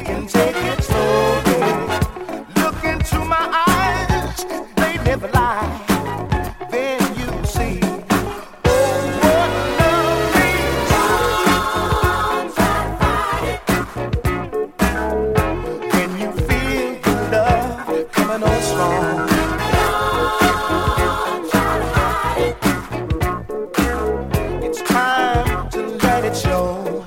and take it slowly. Look into my eyes, they never lie. Then you see, oh, what love means. When you feel the love coming on strong. It's time to let it show.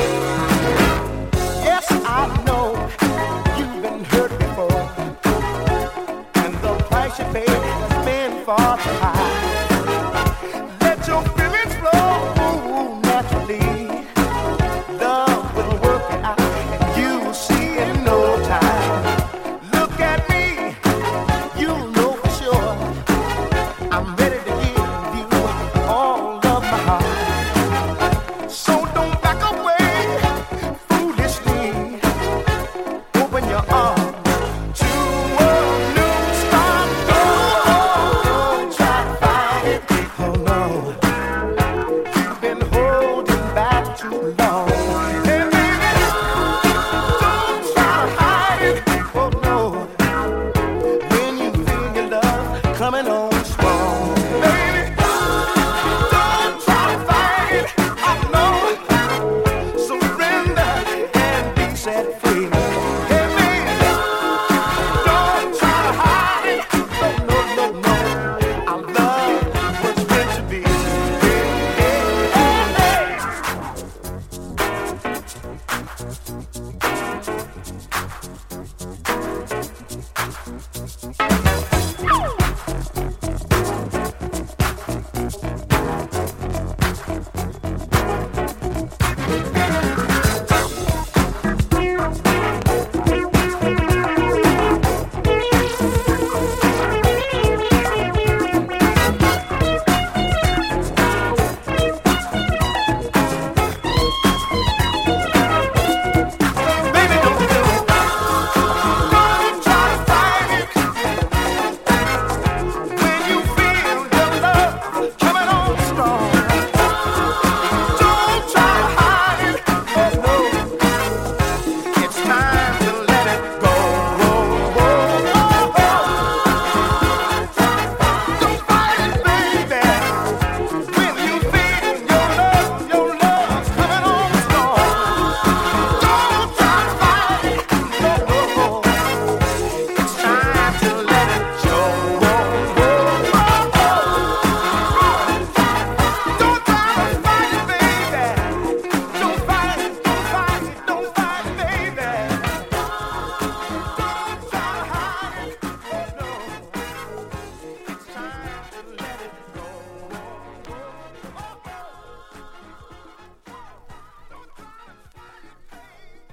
Yes, I know you've been hurt before, and the price you paid has been far too high. Let your feelings flow naturally. Love will work it out, and you'll see in no time. Look at me, you'll know for sure. I'm ready to give you all of my heart. So don't back away foolishly. Open your arms to a new start. Don't try to fight it. Oh no, you've been holding back too long. Hey baby, don't try to hide it. Oh no, when you feel your love coming on strong, baby, don't try to fight it. I know, surrender and be set free.